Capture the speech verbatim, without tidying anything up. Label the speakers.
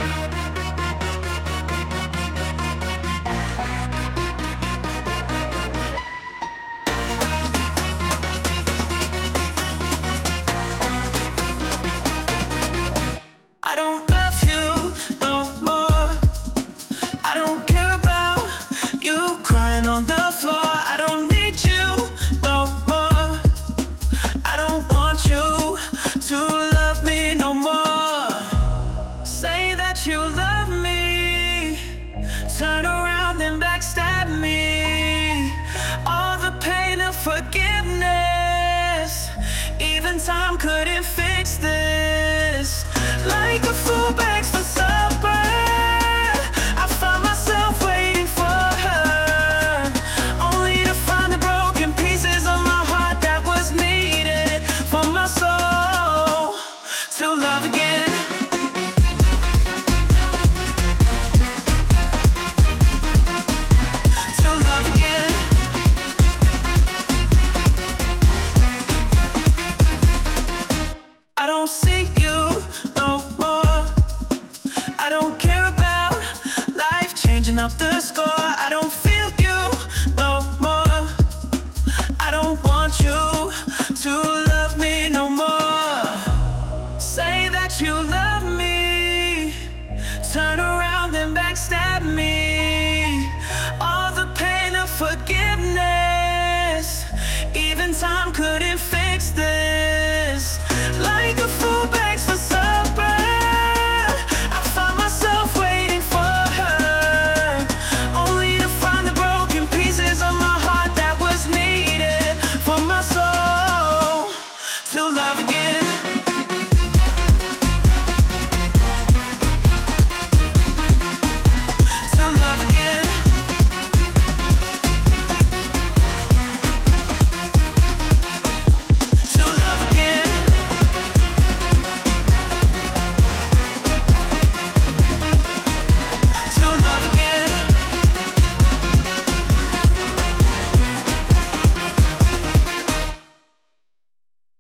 Speaker 1: I don't love you no more. I don't care about you crying on the floor. I don't need you no more. I don't want you to love me no more. Say that you love me, turn around and backstab me. All the pain of forgiveness, even time couldn't fix this. Like a fool begs for supper, I found myself waiting for her, only to find the broken pieces of my heart that was needed for my soul to love again. To love again. I don't see you no more. I don't care about life changing up the score. I don't feel you no more. I don't want you to love me no more. Say that you love me, turn